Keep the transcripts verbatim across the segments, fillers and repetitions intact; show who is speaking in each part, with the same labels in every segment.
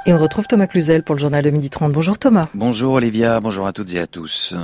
Speaker 1: Et on retrouve Thomas Cluzel pour le journal de midi trente. Bonjour Thomas.
Speaker 2: Bonjour Olivia, bonjour à toutes et à tous.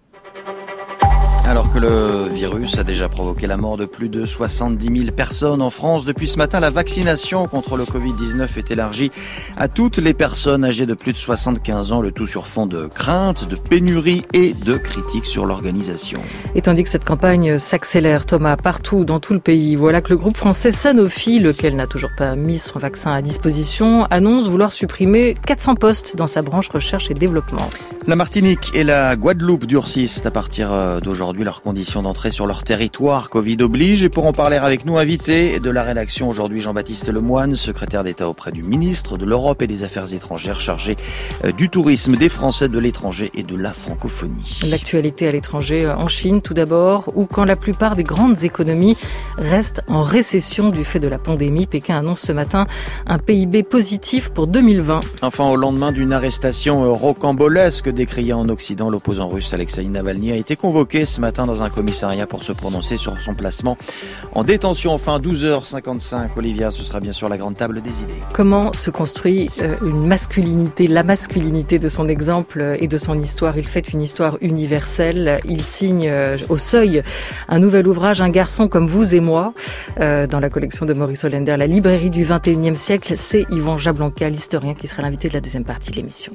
Speaker 2: Alors que le virus a déjà provoqué la mort de plus de soixante-dix mille personnes en France, depuis ce matin, la vaccination contre le covid dix-neuf est élargie à toutes les personnes âgées de plus de soixante-quinze ans, le tout sur fond de crainte, de pénurie et de critiques sur l'organisation.
Speaker 1: Et tandis que cette campagne s'accélère, Thomas, partout dans tout le pays, voilà que le groupe français Sanofi, lequel n'a toujours pas mis son vaccin à disposition, annonce vouloir supprimer quatre cents postes dans sa branche recherche et développement.
Speaker 2: La Martinique et la Guadeloupe durcissent à partir d'aujourd'hui leurs conditions d'entrée sur leur territoire. Covid oblige. Et pour en parler avec nous, invité de la rédaction aujourd'hui, Jean-Baptiste Lemoyne, secrétaire d'État auprès du ministre de l'Europe et des Affaires étrangères, chargé du tourisme, des Français de l'étranger et de la francophonie.
Speaker 1: L'actualité à l'étranger, en Chine tout d'abord, où quand la plupart des grandes économies restent en récession du fait de la pandémie, Pékin annonce ce matin un P I B positif pour deux mille vingt.
Speaker 2: Enfin, au lendemain d'une arrestation rocambolesque décriée en Occident, l'opposant russe Alexeï Navalny a été convoqué ce matin dans un commissariat pour se prononcer sur son placement en détention. Enfin, douze heures cinquante-cinq, Olivia, ce sera bien sûr la grande table des idées.
Speaker 1: Comment se construit une masculinité, la masculinité de son exemple et de son histoire? Il fait une histoire universelle. Il signe au seuil un nouvel ouvrage, Un garçon comme vous et moi, dans la collection de Maurice Hollander, La librairie du vingt et unième siècle. C'est Yvan Jablonka, l'historien, qui sera l'invité de la deuxième partie de l'émission.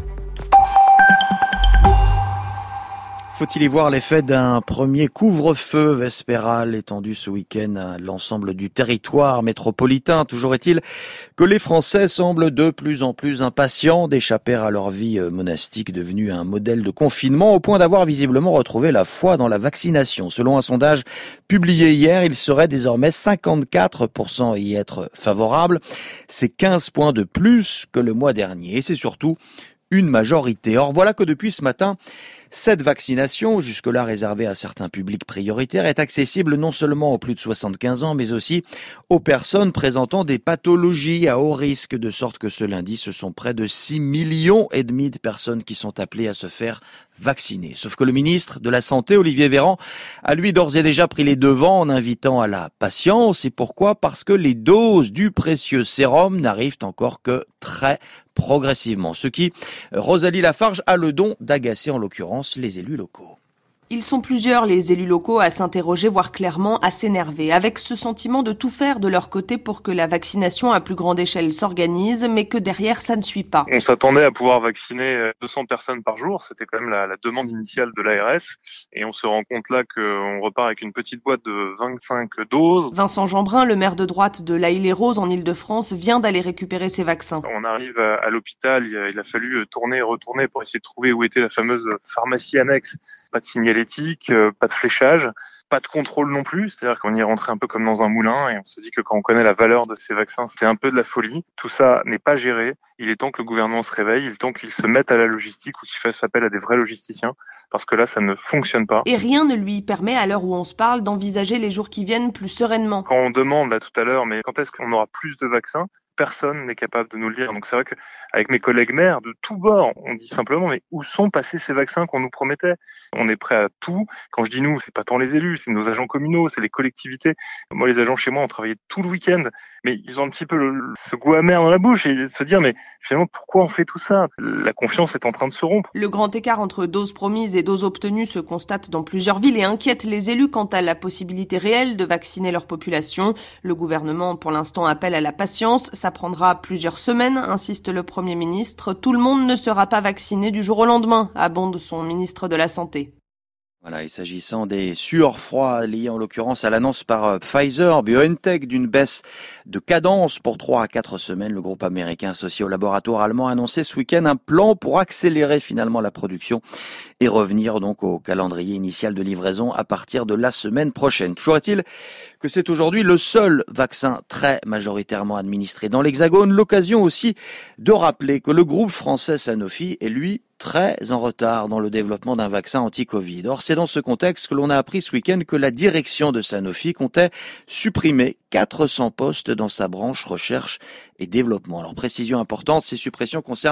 Speaker 2: Faut-il y voir l'effet d'un premier couvre-feu vespéral étendu ce week-end à l'ensemble du territoire métropolitain? Toujours est-il que les Français semblent de plus en plus impatients d'échapper à leur vie monastique devenue un modèle de confinement, au point d'avoir visiblement retrouvé la foi dans la vaccination. Selon un sondage publié hier, il serait désormais cinquante-quatre pour cent à y être favorable. C'est quinze points de plus que le mois dernier. Et c'est surtout une majorité. Or, voilà que depuis ce matin, cette vaccination, jusque-là réservée à certains publics prioritaires, est accessible non seulement aux plus de soixante-quinze ans, mais aussi aux personnes présentant des pathologies à haut risque, de sorte que ce lundi, ce sont près de six millions et demi de personnes qui sont appelées à se faire vacciner. Sauf que le ministre de la Santé, Olivier Véran, a lui d'ores et déjà pris les devants en invitant à la patience. Et pourquoi? Parce que les doses du précieux sérum n'arrivent encore que très progressivement. Ce qui, Rosalie Lafarge, a le don d'agacer en l'occurrence les élus locaux.
Speaker 3: Ils sont plusieurs, les élus locaux, à s'interroger, voire clairement à s'énerver, avec ce sentiment de tout faire de leur côté pour que la vaccination à plus grande échelle s'organise, mais que derrière, ça ne suit pas.
Speaker 4: On s'attendait à pouvoir vacciner deux cents personnes par jour, c'était quand même la, la demande initiale de l'A R S, et on se rend compte là qu'on repart avec une petite boîte de vingt-cinq doses.
Speaker 3: Vincent Jeanbrun, le maire de droite de l'Haye-les-Roses en Ile-de-France, vient d'aller récupérer ses vaccins.
Speaker 4: On arrive à, à l'hôpital, il a, il a fallu tourner et retourner pour essayer de trouver où était la fameuse pharmacie annexe. Pas de signalétique, pas de fléchage, pas de contrôle non plus. C'est-à-dire qu'on y est rentré un peu comme dans un moulin et on se dit que quand on connaît la valeur de ces vaccins, c'est un peu de la folie. Tout ça n'est pas géré. Il est temps que le gouvernement se réveille, il est temps qu'il se mette à la logistique ou qu'il fasse appel à des vrais logisticiens parce que là, ça ne fonctionne pas.
Speaker 3: Et rien ne lui permet, à l'heure où on se parle, d'envisager les jours qui viennent plus sereinement.
Speaker 4: Quand on demande là tout à l'heure, mais quand est-ce qu'on aura plus de vaccins ? Personne n'est capable de nous le dire. Donc c'est vrai qu'avec mes collègues maires de tous bords, on dit simplement mais où sont passés ces vaccins qu'on nous promettait? On est prêt à tout. Quand je dis nous, c'est pas tant les élus, c'est nos agents communaux, c'est les collectivités. Moi, les agents chez moi ont travaillé tout le week-end, mais ils ont un petit peu le, ce goût amer dans la bouche et se dire mais finalement pourquoi on fait tout ça? La confiance est en train de se rompre.
Speaker 3: Le grand écart entre doses promises et doses obtenues se constate dans plusieurs villes et inquiète les élus quant à la possibilité réelle de vacciner leur population. Le gouvernement, pour l'instant, appelle à la patience. Ça prendra plusieurs semaines, insiste le Premier ministre. Tout le monde ne sera pas vacciné du jour au lendemain, abonde son ministre de la Santé.
Speaker 2: Voilà, et s'agissant des sueurs froides liées en l'occurrence à l'annonce par Pfizer, BioNTech d'une baisse de cadence pour trois à quatre semaines, le groupe américain associé au laboratoire allemand a annoncé ce week-end un plan pour accélérer finalement la production et revenir donc au calendrier initial de livraison à partir de la semaine prochaine. Toujours est-il que c'est aujourd'hui le seul vaccin très majoritairement administré dans l'Hexagone, l'occasion aussi de rappeler que le groupe français Sanofi est lui très en retard dans le développement d'un vaccin anti-Covid. Or, c'est dans ce contexte que l'on a appris ce week-end que la direction de Sanofi comptait supprimer quatre cents postes dans sa branche recherche et développement. Alors, précision importante, ces suppressions concernent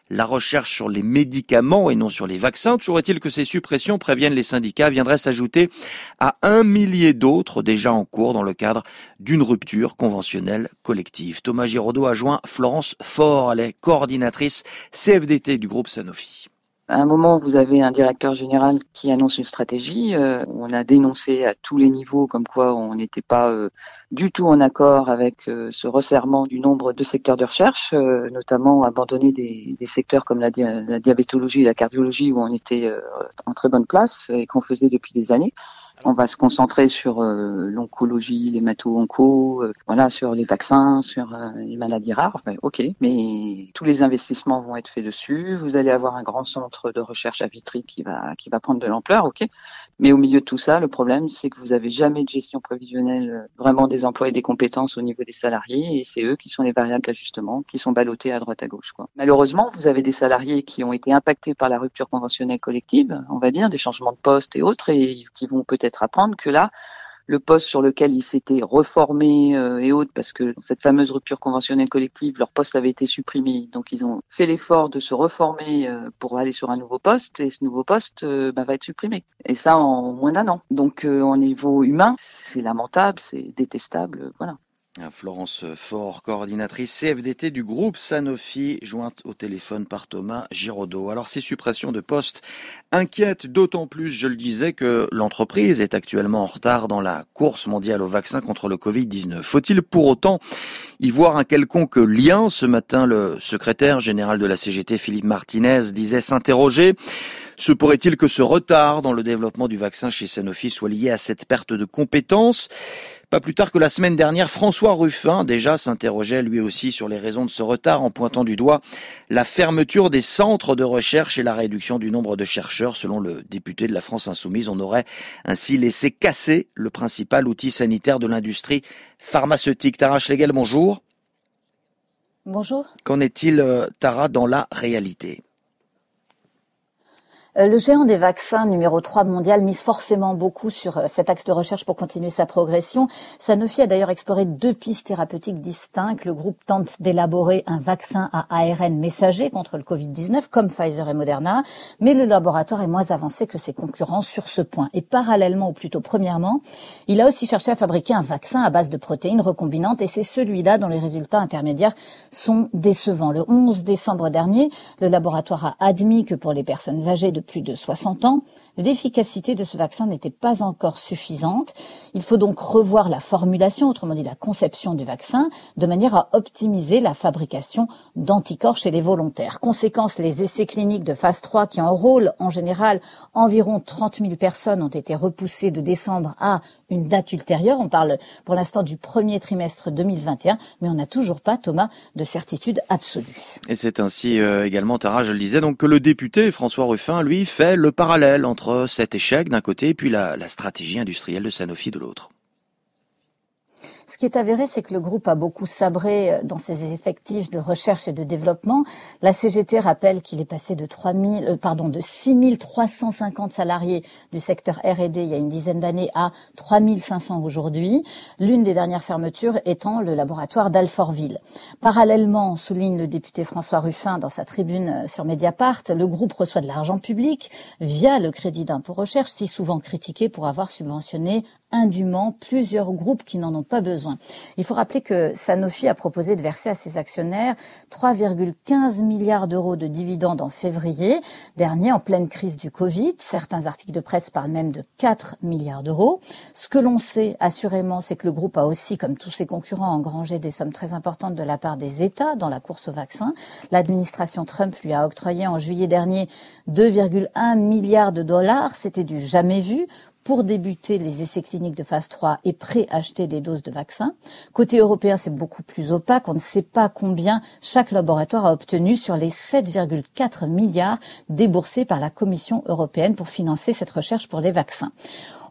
Speaker 2: la recherche sur les médicaments et non sur les vaccins. Toujours est-il que ces suppressions, préviennent les syndicats, viendraient s'ajouter à un millier d'autres déjà en cours dans le cadre d'une rupture conventionnelle collective. Thomas Giraudot a joint Florence Faure, elle est coordinatrice C F D T du groupe Sanofi.
Speaker 5: À un moment, vous avez un directeur général qui annonce une stratégie. Euh, on a dénoncé à tous les niveaux comme quoi on n'était pas euh, du tout en accord avec euh, ce resserrement du nombre de secteurs de recherche, euh, notamment abandonner des, des secteurs comme la, di- la diabétologie et la cardiologie où on était euh, en très bonne place et qu'on faisait depuis des années. On va se concentrer sur euh, l'oncologie, l'hémato-onco, euh, voilà, sur les vaccins, sur euh, les maladies rares. Ben, ok, mais tous les investissements vont être faits dessus. Vous allez avoir un grand centre de recherche à Vitry qui va qui va prendre de l'ampleur, ok. Mais au milieu de tout ça, le problème, c'est que vous avez jamais de gestion prévisionnelle euh, vraiment des emplois et des compétences au niveau des salariés, et c'est eux qui sont les variables d'ajustement, qui sont ballottés à droite à gauche, quoi. Malheureusement, vous avez des salariés qui ont été impactés par la rupture conventionnelle collective, on va dire, des changements de poste et autres, et qui vont peut-être apprendre que là, le poste sur lequel ils s'étaient reformés euh, et autres, parce que dans cette fameuse rupture conventionnelle collective, leur poste avait été supprimé. Donc, ils ont fait l'effort de se reformer euh, pour aller sur un nouveau poste, et ce nouveau poste euh, bah, va être supprimé. Et ça, en moins d'un an. Donc, euh, au niveau humain, c'est lamentable, c'est détestable, euh, voilà.
Speaker 2: Florence Faure, coordinatrice C F D T du groupe Sanofi, jointe au téléphone par Thomas Giraudot. Alors ces suppressions de postes inquiètent d'autant plus, je le disais, que l'entreprise est actuellement en retard dans la course mondiale au vaccin contre le covid dix-neuf. Faut-il pour autant y voir un quelconque lien? Ce matin, le secrétaire général de la C G T, Philippe Martinez, disait s'interroger. Se pourrait-il que ce retard dans le développement du vaccin chez Sanofi soit lié à cette perte de compétences? Pas plus tard que la semaine dernière, François Ruffin déjà s'interrogeait lui aussi sur les raisons de ce retard en pointant du doigt la fermeture des centres de recherche et la réduction du nombre de chercheurs. Selon le député de la France Insoumise, on aurait ainsi laissé casser le principal outil sanitaire de l'industrie pharmaceutique. Tara Schlegel, bonjour.
Speaker 6: Bonjour.
Speaker 2: Qu'en est-il, Tara, dans la réalité ?
Speaker 6: Le géant des vaccins, numéro trois mondial, mise forcément beaucoup sur cet axe de recherche pour continuer sa progression. Sanofi a d'ailleurs exploré deux pistes thérapeutiques distinctes. Le groupe tente d'élaborer un vaccin à A R N messager contre le covid dix-neuf, comme Pfizer et Moderna, mais le laboratoire est moins avancé que ses concurrents sur ce point. Et parallèlement, ou plutôt premièrement, il a aussi cherché à fabriquer un vaccin à base de protéines recombinantes, et c'est celui-là dont les résultats intermédiaires sont décevants. Le onze décembre dernier, le laboratoire a admis que pour les personnes âgées de plus de soixante ans, l'efficacité de ce vaccin n'était pas encore suffisante. Il faut donc revoir la formulation, autrement dit la conception du vaccin, de manière à optimiser la fabrication d'anticorps chez les volontaires. Conséquence, les essais cliniques de phase trois qui enrôlent en général environ trente mille personnes ont été repoussés de décembre à une date ultérieure. On parle pour l'instant du premier trimestre deux mille vingt et un, mais on n'a toujours pas, Thomas, de certitude absolue.
Speaker 2: Et c'est ainsi euh, également, Tara, je le disais, donc que le député François Ruffin, lui, fait le parallèle entre cet échec d'un côté et puis la, la stratégie industrielle de Sanofi de l'autre.
Speaker 6: Ce qui est avéré, c'est que le groupe a beaucoup sabré dans ses effectifs de recherche et de développement. La C G T rappelle qu'il est passé de trois mille, euh, pardon, de six mille trois cent cinquante salariés du secteur R et D il y a une dizaine d'années à trois mille cinq cents aujourd'hui. L'une des dernières fermetures étant le laboratoire d'Alfortville. Parallèlement, souligne le député François Ruffin dans sa tribune sur Mediapart, le groupe reçoit de l'argent public via le crédit d'impôt recherche, si souvent critiqué pour avoir subventionné indûment plusieurs groupes qui n'en ont pas besoin. Il faut rappeler que Sanofi a proposé de verser à ses actionnaires trois virgule quinze milliards d'euros de dividendes en février dernier, en pleine crise du Covid. Certains articles de presse parlent même de quatre milliards d'euros. Ce que l'on sait assurément, c'est que le groupe a aussi, comme tous ses concurrents, engrangé des sommes très importantes de la part des États dans la course au vaccin. L'administration Trump lui a octroyé en juillet dernier deux virgule un milliards de dollars. C'était du jamais vu pour débuter les essais cliniques de phase trois et préacheter des doses de vaccins. Côté européen, c'est beaucoup plus opaque. On ne sait pas combien chaque laboratoire a obtenu sur les sept virgule quatre milliards déboursés par la Commission européenne pour financer cette recherche pour les vaccins.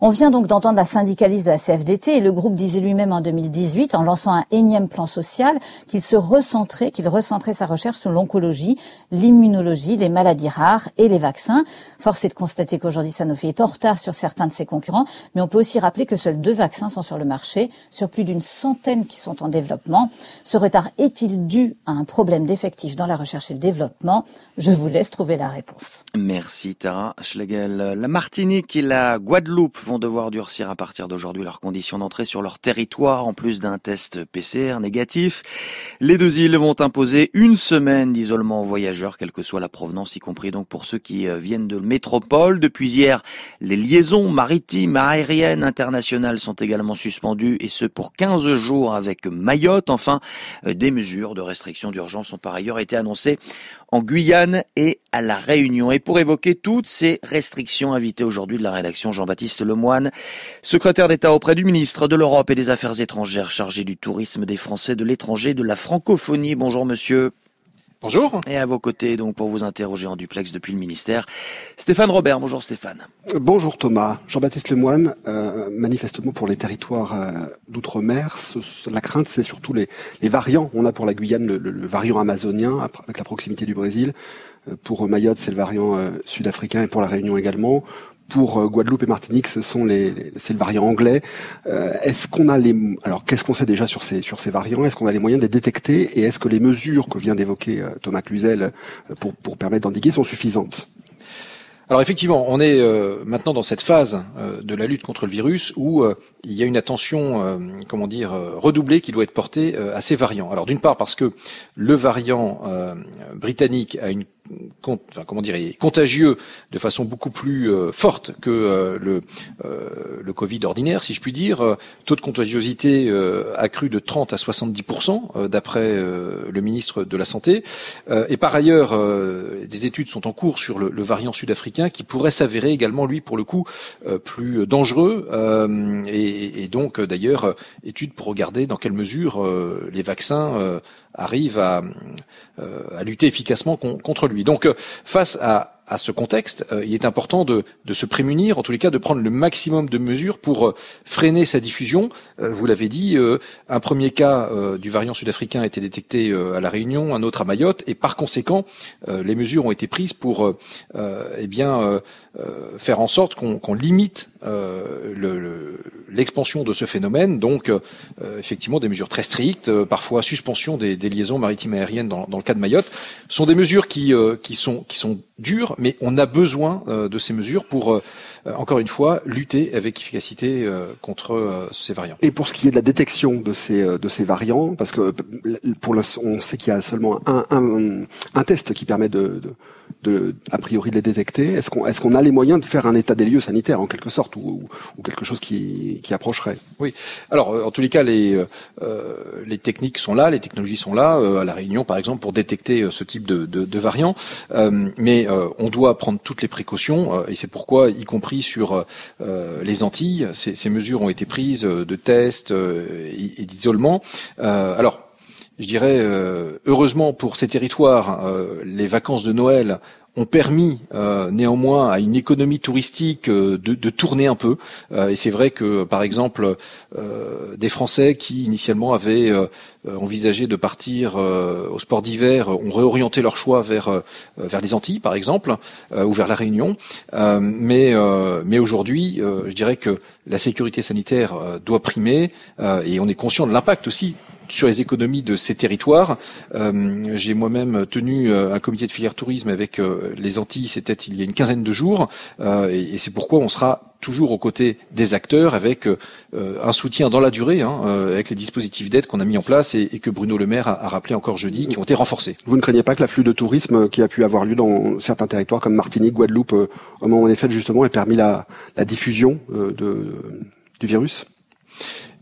Speaker 6: On vient donc d'entendre la syndicaliste de la C F D T et le groupe disait lui-même en deux mille dix-huit, en lançant un énième plan social, qu'il se recentrait, qu'il recentrait sa recherche sur l'oncologie, l'immunologie, les maladies rares et les vaccins. Force est de constater qu'aujourd'hui Sanofi est en retard sur certains de ses concurrents, mais on peut aussi rappeler que seuls deux vaccins sont sur le marché, sur plus d'une centaine qui sont en développement. Ce retard est-il dû à un problème d'effectifs dans la recherche et le développement? Je vous laisse trouver la réponse.
Speaker 2: Merci Tara Schlegel. La Martinique et la Guadeloupe vont devoir durcir à partir d'aujourd'hui leurs conditions d'entrée sur leur territoire, en plus d'un test P C R négatif. Les deux îles vont imposer une semaine d'isolement aux voyageurs, quelle que soit la provenance, y compris donc pour ceux qui viennent de métropole. Depuis hier, les liaisons maritimes, aériennes, internationales sont également suspendues, et ce pour quinze jours avec Mayotte. Enfin, des mesures de restriction d'urgence ont par ailleurs été annoncées en Guyane et à La Réunion. Et pour évoquer toutes ces restrictions, invité aujourd'hui de la rédaction Jean-Baptiste Lemoyne, secrétaire d'État auprès du ministre de l'Europe et des Affaires étrangères, chargé du tourisme, des Français de l'étranger, de la francophonie. Bonjour monsieur.
Speaker 7: Bonjour.
Speaker 2: Et à vos côtés, donc, pour vous interroger en duplex depuis le ministère, Stéphane Robert. Bonjour Stéphane.
Speaker 8: Bonjour Thomas. Jean-Baptiste Lemoyne, euh, manifestement pour les territoires euh, d'outre-mer, ce, la crainte c'est surtout les, les variants. On a pour la Guyane le, le, le variant amazonien, avec la proximité du Brésil. Euh, pour Mayotte, c'est le variant euh, sud-africain, et pour la Réunion également. Pour euh, Guadeloupe et Martinique, ce sont les, les c'est le variant anglais. Euh, est-ce qu'on a les alors qu'est-ce qu'on sait déjà sur ces sur ces variants? Est-ce qu'on a les moyens de les détecter, et est-ce que les mesures que vient d'évoquer euh, Thomas Cluzel euh, pour pour permettre d'endiguer sont suffisantes?
Speaker 7: Alors effectivement, on est euh, maintenant dans cette phase euh, de la lutte contre le virus où euh, il y a une attention, euh, comment dire, euh, redoublée qui doit être portée euh, à ces variants. Alors d'une part parce que le variant euh, britannique a une Enfin, comment dire, est contagieux de façon beaucoup plus euh, forte que euh, le, euh, le Covid ordinaire, si je puis dire. Euh, taux de contagiosité euh, accru de trente à soixante-dix pour cent euh, d'après euh, le ministre de la Santé. Euh, et par ailleurs, euh, des études sont en cours sur le, le variant sud-africain qui pourrait s'avérer également, lui, pour le coup, euh, plus dangereux. Euh, et, et donc, d'ailleurs, euh, études pour regarder dans quelle mesure euh, les vaccins euh, arrivent à, euh, à lutter efficacement con, contre lui. Donc, euh, face à à ce contexte, euh, il est important de, de se prémunir, en tous les cas de prendre le maximum de mesures pour euh, freiner sa diffusion. Euh, vous l'avez dit, euh, un premier cas euh, du variant sud-africain a été détecté euh, à La Réunion, un autre à Mayotte, et par conséquent, euh, les mesures ont été prises pour euh, euh, eh bien euh, euh, faire en sorte qu'on, qu'on limite euh, le, le, l'expansion de ce phénomène. Donc, euh, effectivement, des mesures très strictes, euh, parfois suspension des, des liaisons maritimes et aériennes dans, dans le cas de Mayotte, sont des mesures qui, euh, qui sont qui sont dures, mais on a besoin euh, de ces mesures pour, euh, encore une fois, lutter avec efficacité euh, contre euh, ces variants.
Speaker 8: Et pour ce qui est de la détection de ces euh, de ces variants, parce que pour le, on sait qu'il y a seulement un un, un test qui permet de, de de a priori de les détecter. Est-ce qu'on est-ce qu'on a les moyens de faire un état des lieux sanitaire en quelque sorte, ou, ou quelque chose qui qui approcherait?
Speaker 7: Oui. Alors en tous les cas, les euh, les techniques sont là, les technologies sont là. Euh, à La Réunion, par exemple, pour détecter euh, ce type de de, de variants. Euh, mais euh, on doit prendre toutes les précautions, euh, et c'est pourquoi, y compris sur euh, les Antilles, ces, ces mesures ont été prises de tests euh, et, et d'isolement. Euh, alors. Je dirais, euh, heureusement pour ces territoires, euh, les vacances de Noël ont permis euh, néanmoins à une économie touristique euh, de, de tourner un peu. Euh, et c'est vrai que, par exemple, euh, des Français qui initialement avaient euh, envisagé de partir euh, au sport d'hiver ont réorienté leur choix vers euh, vers les Antilles, par exemple, euh, ou vers la Réunion. Euh, mais euh, mais aujourd'hui, euh, je dirais que la sécurité sanitaire euh, doit primer, euh, et on est conscient de l'impact aussi sur les économies de ces territoires. Euh, j'ai moi-même tenu euh, un comité de filière tourisme avec euh, les Antilles, c'était il y a une quinzaine de jours, euh, et, et c'est pourquoi on sera toujours aux côtés des acteurs avec euh, un soutien dans la durée, hein, euh, avec les dispositifs d'aide qu'on a mis en place et, et que Bruno Le Maire a, a rappelé encore jeudi, qui ont été renforcés.
Speaker 8: Vous ne craignez pas que l'afflux de tourisme qui a pu avoir lieu dans certains territoires comme Martinique, Guadeloupe, euh, au moment où on est fait justement, ait permis la, la diffusion euh, de, du virus?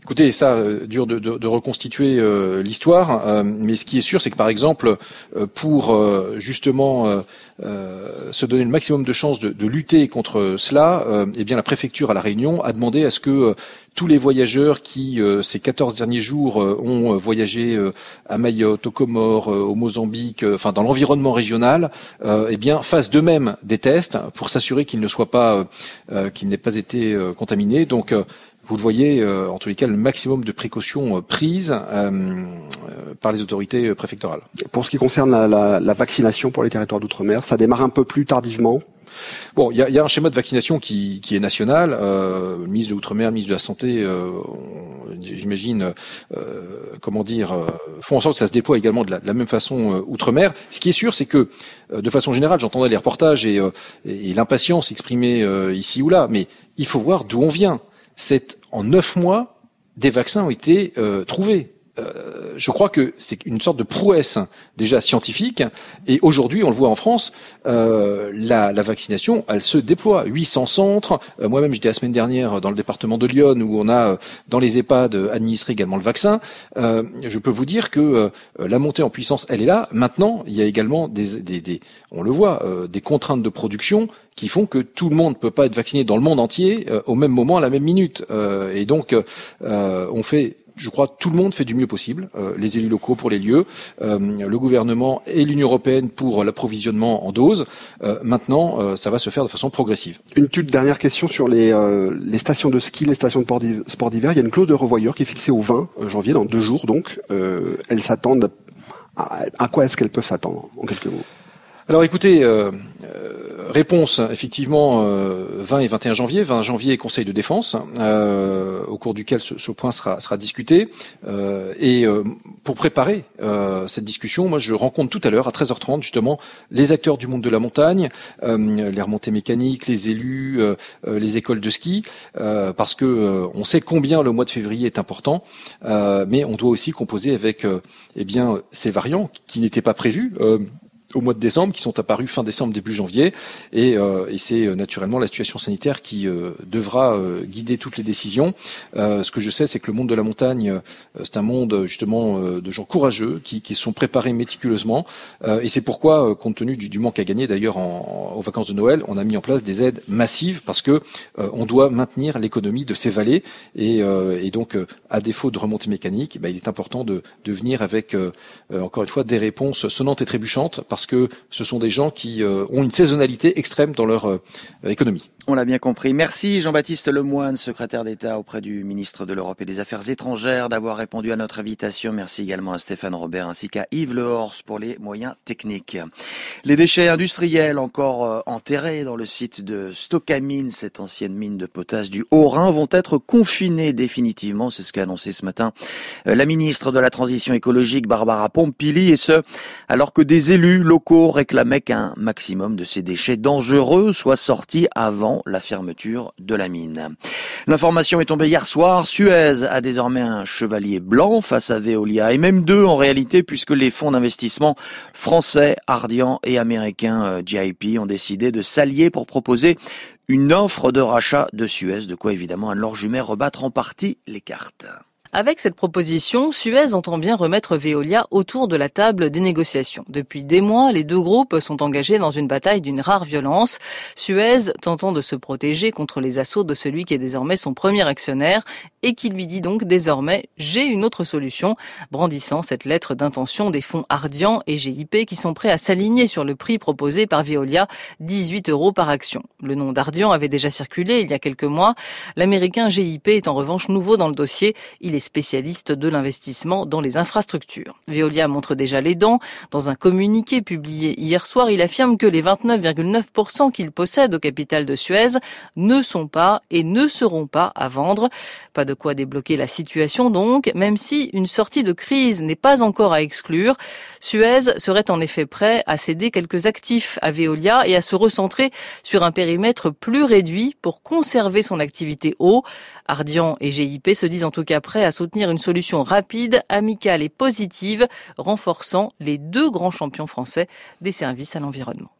Speaker 7: Écoutez, ça, euh, dur de, de, de reconstituer euh, l'histoire, euh, mais ce qui est sûr, c'est que par exemple, euh, pour euh, justement euh, euh, se donner le maximum de chances de, de lutter contre cela, euh, eh bien la préfecture à La Réunion a demandé à ce que euh, tous les voyageurs qui, euh, ces quatorze derniers jours, euh, ont voyagé euh, à Mayotte, aux Comores, euh, au Mozambique, euh, enfin dans l'environnement régional, euh, eh bien fassent d'eux-mêmes des tests pour s'assurer qu'ils ne soient pas, euh, qu'ils n'aient pas été euh, contaminés. Donc euh, vous le voyez, euh, en tous les cas, le maximum de précautions euh, prises euh, euh, par les autorités euh, préfectorales.
Speaker 8: Pour ce qui concerne la, la, la vaccination pour les territoires d'outre-mer, ça démarre un peu plus tardivement.
Speaker 7: Bon, il y a, y a un schéma de vaccination qui, qui est national. Euh, le ministre de l'Outre-mer, le ministre de la Santé, euh, on, j'imagine, euh, comment dire, euh, font en sorte que ça se déploie également de la, de la même façon euh, Outre-mer. Ce qui est sûr, c'est que, euh, de façon générale, j'entendais les reportages et, euh, et, et l'impatience exprimée euh, ici ou là, mais il faut voir d'où on vient. C'est en neuf mois, des vaccins ont été euh, trouvés. Euh, je crois que c'est une sorte de prouesse déjà scientifique, et aujourd'hui on le voit en France, euh, la, la vaccination elle se déploie, huit cents centres, euh, moi-même j'étais la semaine dernière dans le département de Lyon où on a euh, dans les EHPAD administré également le vaccin. Euh, je peux vous dire que euh, la montée en puissance elle est là. Maintenant il y a également des, des, des on le voit, euh, des contraintes de production qui font que tout le monde ne peut pas être vacciné dans le monde entier euh, au même moment à la même minute, euh, et donc euh, on fait je crois que tout le monde fait du mieux possible, euh, les élus locaux pour les lieux, euh, le gouvernement et l'Union européenne pour l'approvisionnement en doses. Euh, maintenant, euh, ça va se faire de façon progressive.
Speaker 8: Une toute dernière question sur les, euh, les stations de ski, les stations de sport d'hiver. Il y a une clause de revoyure qui est fixée au vingt janvier, dans deux jours donc. Euh, elles s'attendent à, à quoi est-ce qu'elles peuvent s'attendre, en quelques mots?
Speaker 7: Alors écoutez, euh, euh, réponse effectivement euh, vingt et vingt et un janvier. vingt janvier, Conseil de défense, euh, au cours duquel ce, ce point sera, sera discuté. Euh, et euh, pour préparer euh, cette discussion, moi je rencontre tout à l'heure à treize heures trente justement les acteurs du monde de la montagne, euh, les remontées mécaniques, les élus, euh, les écoles de ski, euh, parce que euh, on sait combien le mois de février est important, euh, mais on doit aussi composer avec euh, eh bien ces variants qui n'étaient pas prévus. Euh, au mois de décembre, qui sont apparus fin décembre, début janvier, et, euh, et c'est euh, naturellement la situation sanitaire qui euh, devra euh, guider toutes les décisions. Euh, ce que je sais, c'est que le monde de la montagne, euh, c'est un monde justement euh, de gens courageux qui, qui sont préparés méticuleusement, euh, et c'est pourquoi, euh, compte tenu du, du manque à gagner d'ailleurs en, en, aux vacances de Noël, on a mis en place des aides massives parce que euh, on doit maintenir l'économie de ces vallées, et, euh, et donc euh, à défaut de remontée mécanique, bah, il est important de, de venir avec euh, euh, encore une fois des réponses sonnantes et trébuchantes, parce que ce sont des gens qui euh, ont une saisonnalité extrême dans leur euh, économie.
Speaker 2: On l'a bien compris. Merci Jean-Baptiste Lemoyne, secrétaire d'État auprès du ministre de l'Europe et des Affaires étrangères, d'avoir répondu à notre invitation. Merci également à Stéphane Robert ainsi qu'à Yves Lehors pour les moyens techniques. Les déchets industriels encore enterrés dans le site de Stocamine, cette ancienne mine de potasse du Haut-Rhin, vont être confinés définitivement. C'est ce qu'a annoncé ce matin la ministre de la Transition écologique, Barbara Pompili, et ce, alors que des élus locaux réclamaient qu'un maximum de ces déchets dangereux soient sortis avant la fermeture de la mine. L'information est tombée hier soir. Suez a désormais un chevalier blanc face à Veolia, et même deux en réalité, puisque les fonds d'investissement français, Ardian et américains J I P ont décidé de s'allier pour proposer une offre de rachat de Suez, de quoi évidemment Anne-Laure Jumet rebattre en partie les cartes.
Speaker 9: Avec cette proposition, Suez entend bien remettre Veolia autour de la table des négociations. Depuis des mois, les deux groupes sont engagés dans une bataille d'une rare violence. Suez tentant de se protéger contre les assauts de celui qui est désormais son premier actionnaire et qui lui dit donc désormais « j'ai une autre solution », brandissant cette lettre d'intention des fonds Ardian et G I P qui sont prêts à s'aligner sur le prix proposé par Veolia, dix-huit euros par action. Le nom d'Ardian avait déjà circulé il y a quelques mois. L'américain G I P est en revanche nouveau dans le dossier. Il est spécialiste de l'investissement dans les infrastructures. Veolia montre déjà les dents. Dans un communiqué publié hier soir, il affirme que les vingt-neuf virgule neuf pour cent qu'il possède au capital de Suez ne sont pas et ne seront pas à vendre. Pas de quoi débloquer la situation donc, même si une sortie de crise n'est pas encore à exclure. Suez serait en effet prêt à céder quelques actifs à Veolia et à se recentrer sur un périmètre plus réduit pour conserver son activité eau. Ardian et G I P se disent en tout cas prêts à soutenir une solution rapide, amicale et positive, renforçant les deux grands champions français des services à l'environnement.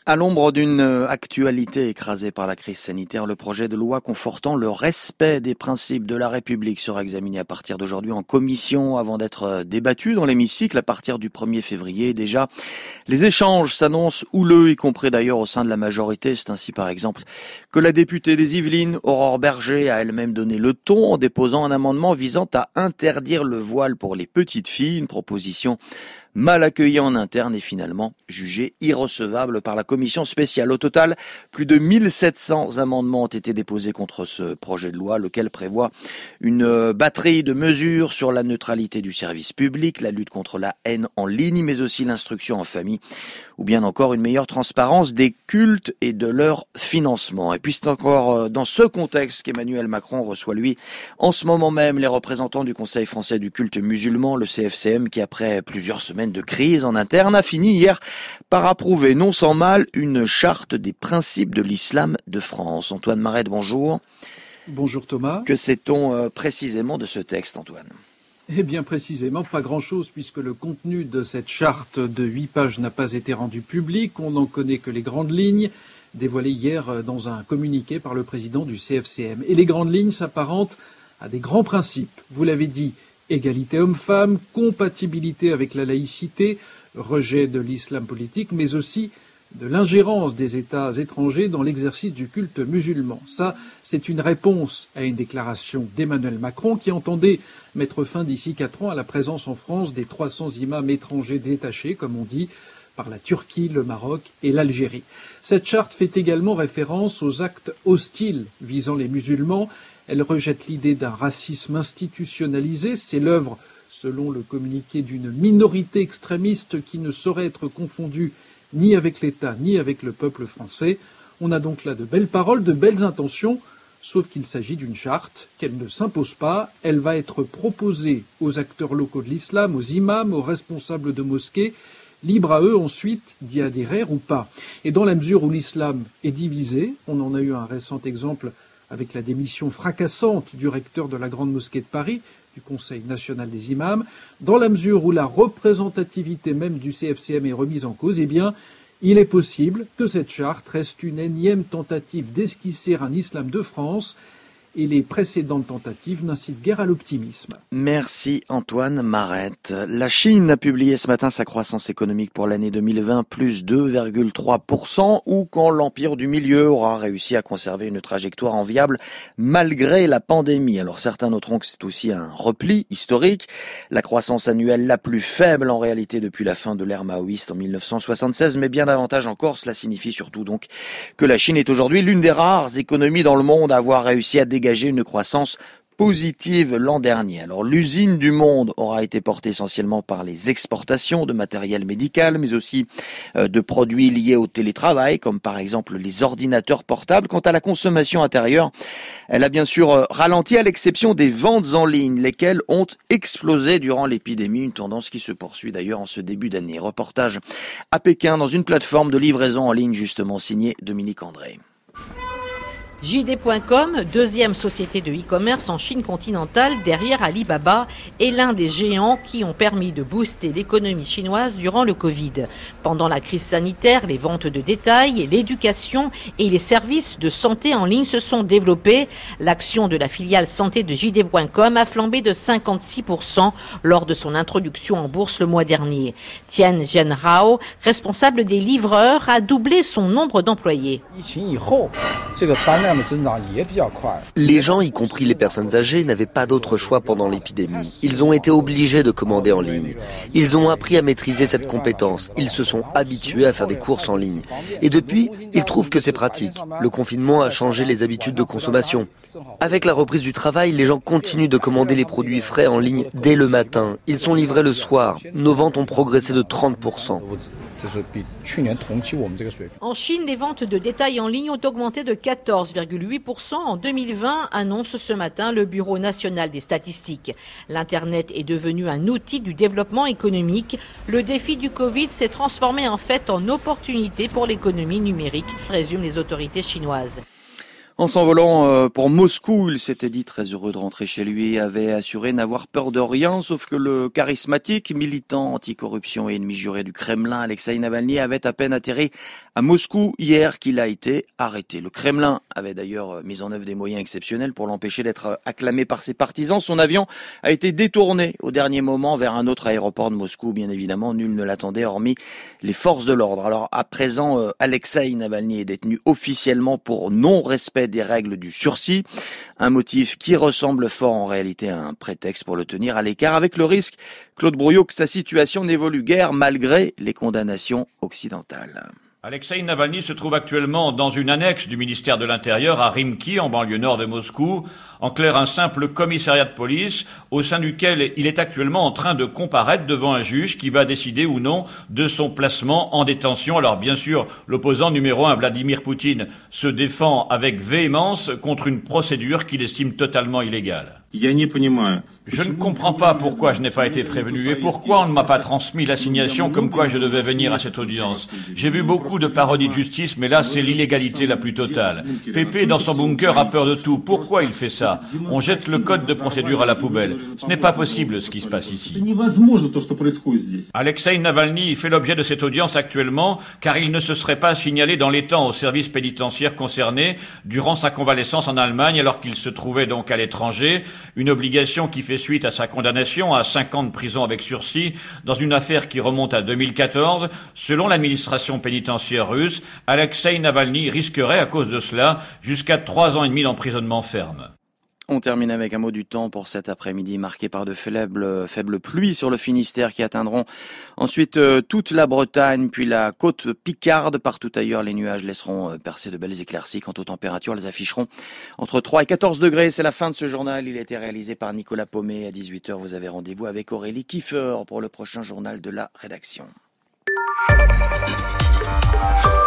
Speaker 2: À l'ombre d'une actualité écrasée par la crise sanitaire, le projet de loi confortant le respect des principes de la République sera examiné à partir d'aujourd'hui en commission avant d'être débattu dans l'hémicycle à partir du premier février. Déjà, les échanges s'annoncent houleux, y compris d'ailleurs au sein de la majorité. C'est ainsi par exemple que la députée des Yvelines, Aurore Berger, a elle-même donné le ton en déposant un amendement visant à interdire le voile pour les petites filles, une proposition mal accueilli en interne et finalement jugé irrecevable par la commission spéciale. Au total, plus de mille sept cents amendements ont été déposés contre ce projet de loi, lequel prévoit une batterie de mesures sur la neutralité du service public, la lutte contre la haine en ligne, mais aussi l'instruction en famille, ou bien encore une meilleure transparence des cultes et de leur financement. Et puis c'est encore dans ce contexte qu'Emmanuel Macron reçoit, lui, en ce moment même, les représentants du Conseil français du culte musulman, le C F C M, qui après plusieurs semaines de crise en interne, a fini hier par approuver, non sans mal, une charte des principes de l'islam de France. Antoine Marette, bonjour.
Speaker 10: Bonjour Thomas.
Speaker 2: Que sait-on euh, précisément de ce texte, Antoine ?
Speaker 10: Eh bien précisément, pas grand-chose, puisque le contenu de cette charte de huit pages n'a pas été rendu public. On n'en connaît que les grandes lignes, dévoilées hier dans un communiqué par le président du C F C M. Et les grandes lignes s'apparentent à des grands principes. Vous l'avez dit, égalité homme-femme, compatibilité avec la laïcité, rejet de l'islam politique, mais aussi de l'ingérence des États étrangers dans l'exercice du culte musulman. Ça, c'est une réponse à une déclaration d'Emmanuel Macron qui entendait mettre fin d'ici quatre ans à la présence en France des trois cents imams étrangers détachés, comme on dit, par la Turquie, le Maroc et l'Algérie. Cette charte fait également référence aux actes hostiles visant les musulmans. Elle rejette l'idée d'un racisme institutionnalisé. C'est l'œuvre, selon le communiqué, d'une minorité extrémiste qui ne saurait être confondue ni avec l'État ni avec le peuple français. On a donc là de belles paroles, de belles intentions, sauf qu'il s'agit d'une charte, qu'elle ne s'impose pas. Elle va être proposée aux acteurs locaux de l'islam, aux imams, aux responsables de mosquées, libre à eux ensuite d'y adhérer ou pas. Et dans la mesure où l'islam est divisé, on en a eu un récent exemple avec la démission fracassante du recteur de la Grande Mosquée de Paris, du Conseil national des imams, dans la mesure où la représentativité même du C F C M est remise en cause, eh bien, il est possible que cette charte reste une énième tentative d'esquisser un islam de France, et les précédentes tentatives n'incitent guère à l'optimisme.
Speaker 2: Merci Antoine Marette. La Chine a publié ce matin sa croissance économique pour l'année deux mille vingt, plus deux virgule trois pour cent, ou quand l'Empire du Milieu aura réussi à conserver une trajectoire enviable malgré la pandémie. Alors certains noteront que c'est aussi un repli historique, la croissance annuelle la plus faible en réalité depuis la fin de l'ère maoïste en mille neuf cent soixante-seize, mais bien davantage encore, cela signifie surtout donc que la Chine est aujourd'hui l'une des rares économies dans le monde à avoir réussi à dégager une croissance positive l'an dernier. Alors l'usine du monde aura été portée essentiellement par les exportations de matériel médical, mais aussi de produits liés au télétravail, comme par exemple les ordinateurs portables. Quant à la consommation intérieure, elle a bien sûr ralenti à l'exception des ventes en ligne, lesquelles ont explosé durant l'épidémie, une tendance qui se poursuit d'ailleurs en ce début d'année. Reportage à Pékin dans une plateforme de livraison en ligne justement signée Dominique André.
Speaker 11: J D point com, deuxième société de e-commerce en Chine continentale derrière Alibaba, est l'un des géants qui ont permis de booster l'économie chinoise durant le Covid. Pendant la crise sanitaire, les ventes de détail, l'éducation et les services de santé en ligne se sont développés. L'action de la filiale santé de J D point com a flambé de cinquante-six pour cent lors de son introduction en bourse le mois dernier. Tian Zhenhao, responsable des livreurs, a doublé son nombre d'employés.
Speaker 12: Les gens, y compris les personnes âgées, n'avaient pas d'autre choix pendant l'épidémie. Ils ont été obligés de commander en ligne. Ils ont appris à maîtriser cette compétence. Ils se sont habitués à faire des courses en ligne. Et depuis, ils trouvent que c'est pratique. Le confinement a changé les habitudes de consommation. Avec la reprise du travail, les gens continuent de commander les produits frais en ligne dès le matin. Ils sont livrés le soir. Nos ventes ont progressé de trente pour cent.
Speaker 11: En Chine, les ventes de détail en ligne ont augmenté de quatorze virgule huit pour cent en deux mille vingt, annonce ce matin le Bureau national des statistiques. L'Internet est devenu un outil du développement économique. Le défi du Covid s'est transformé en fait en opportunité pour l'économie numérique, résument les autorités chinoises.
Speaker 2: En s'envolant pour Moscou, il s'était dit très heureux de rentrer chez lui et avait assuré n'avoir peur de rien, sauf que le charismatique, militant anticorruption et ennemi juré du Kremlin, Alexeï Navalny, avait à peine atterri à Moscou hier qu'il a été arrêté. Le Kremlin avait d'ailleurs mis en œuvre des moyens exceptionnels pour l'empêcher d'être acclamé par ses partisans. Son avion a été détourné au dernier moment vers un autre aéroport de Moscou. Bien évidemment, nul ne l'attendait, hormis les forces de l'ordre. Alors, à présent, Alexeï Navalny est détenu officiellement pour non-respect des règles du sursis, un motif qui ressemble fort en réalité à un prétexte pour le tenir à l'écart, avec le risque, Claude Brouillot, que sa situation n'évolue guère malgré les condamnations occidentales.
Speaker 13: Alexeï Navalny se trouve actuellement dans une annexe du ministère de l'Intérieur à Rimki, en banlieue nord de Moscou. En clair, un simple commissariat de police au sein duquel il est actuellement en train de comparaître devant un juge qui va décider ou non de son placement en détention. Alors bien sûr, l'opposant numéro un, Vladimir Poutine, se défend avec véhémence contre une procédure qu'il estime totalement illégale. Je ne comprends pas pourquoi je n'ai pas été prévenu et pourquoi on ne m'a pas transmis l'assignation comme quoi je devais venir à cette audience. J'ai vu beaucoup de parodies de justice, mais là c'est l'illégalité la plus totale. Pépé dans son bunker a peur de tout. Pourquoi il fait ça? On jette le code de procédure à la poubelle. Ce n'est pas possible ce qui se passe ici. Alexeï Navalny fait l'objet de cette audience actuellement car il ne se serait pas signalé dans les temps au service pénitentiaire concerné durant sa convalescence en Allemagne alors qu'il se trouvait donc à l'étranger. Une obligation qui fait suite à sa condamnation à cinq ans de prison avec sursis dans une affaire qui remonte à deux mille quatorze. Selon l'administration pénitentiaire russe, Alexeï Navalny risquerait à cause de cela jusqu'à trois ans et demi d'emprisonnement ferme.
Speaker 2: On termine avec un mot du temps pour cet après-midi marqué par de faibles, faibles pluies sur le Finistère qui atteindront ensuite euh, toute la Bretagne, puis la côte picarde. Partout ailleurs, les nuages laisseront euh, percer de belles éclaircies. Quant aux températures, elles afficheront entre trois et quatorze degrés. C'est la fin de ce journal. Il a été réalisé par Nicolas Paumet. À dix-huit heures, vous avez rendez-vous avec Aurélie Kiefer pour le prochain journal de la rédaction.